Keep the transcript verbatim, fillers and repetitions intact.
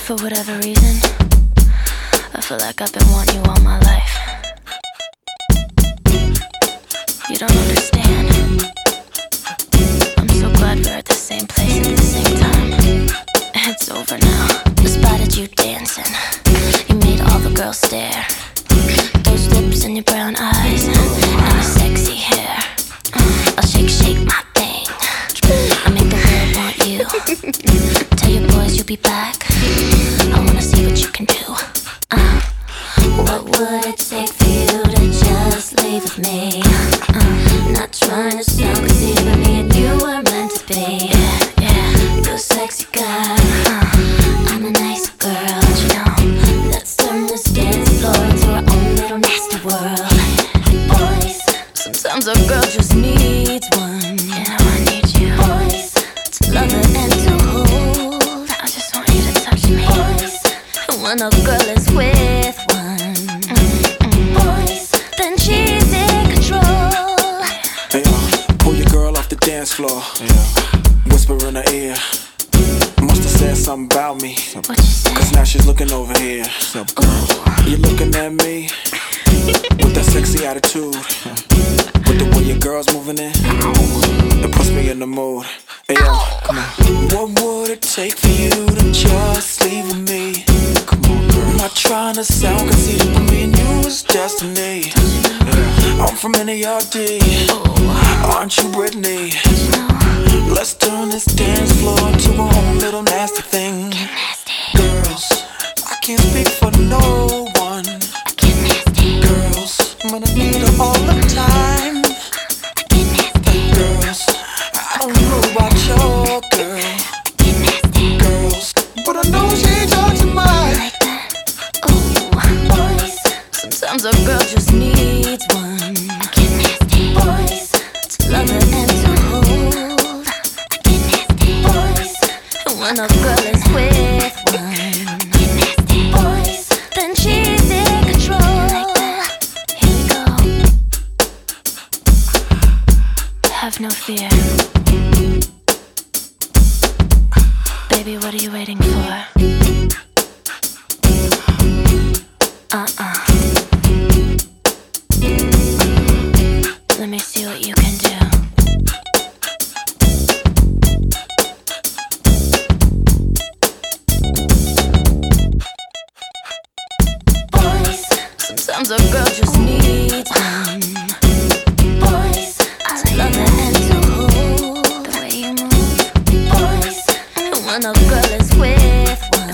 For whatever reason, I feel like I've been wanting you all my life. You don't understand. I'm so glad we're at the same place at the same time. It's over now. I spotted you dancing. You made all the girls stare. Those lips and your brown eyes and your sexy hair. I'll shake, shake my thing. I make the world want you. Tell your boys you'll be back. I wanna see what you can do. uh, What would it take for you to just leave with me? uh, Not trying to sound crazy, but me and you were meant to be. Yeah, yeah, you're a sexy guy. uh, I'm a nice girl, you know. Let's turn this dance floor into our own little nasty world. Boys, sometimes a girl just needs one. You know I need you. Boys, to love her and to hold. I just want you to touch me. Boys, and when a girl is with one, mm-mm. Boys, then she's in control. Hey, uh, pull your girl off the dance floor. Yeah. Whisper in her ear. Must have said something about me. What you say? Cause now she's looking over here. You looking at me with that sexy attitude. With the way your girl's moving in, it puts me in the mood. Hey yo, come on. What would it take for you to just leave with me? Come on, girl. I'm not trying to sound conceited, but me and you is destiny. Yeah. I'm from N A R D. Aren't you Britney? Let's turn this dance floor into a whole little nasty thing. Girls, I can't speak for no one. Girls, I'm gonna need her all the time. Girls, I don't know about your girl. Girls, but I know she ain't yours and mine. Boys, sometimes a girl just needs one. Boys, to love her and to hold. Boys, and when a girl is with one, boys, then she's in control. Here we go. Have no fear. Baby, what are you waiting for? Uh-uh. Let me see what you can do. Boys, sometimes a girl just needs one. Boys, I love her and to hold the way you move. Boys, and when a girl is with one,